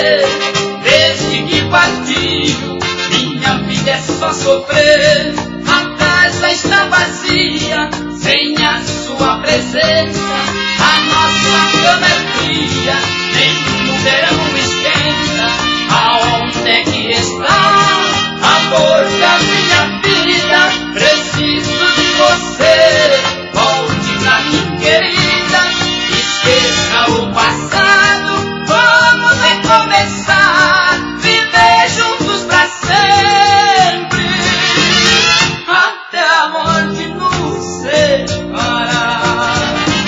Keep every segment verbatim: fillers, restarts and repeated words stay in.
você. Desde que partiu, minha vida é só sofrer. A casa está vazia, sem a sua presença. A nossa cama é fria, nem no verão esquenta. Aonde é que está amor da minha vida? Preciso de você, volte pra mim, querida. Esqueça o passado, vamos recomeçar, viver juntos pra sempre, até a morte nos separar.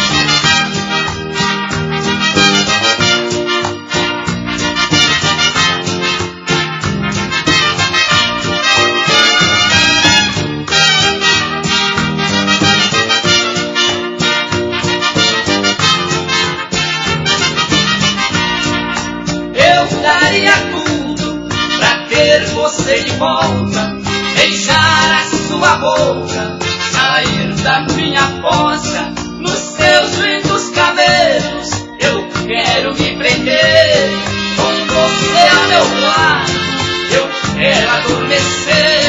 Eu daria tudo pra ter você de volta, beijar a sua boca, sair da minha fossa, nos seus lindos cabelos. Eu quero me prender, com você ao meu lado, eu quero adormecer.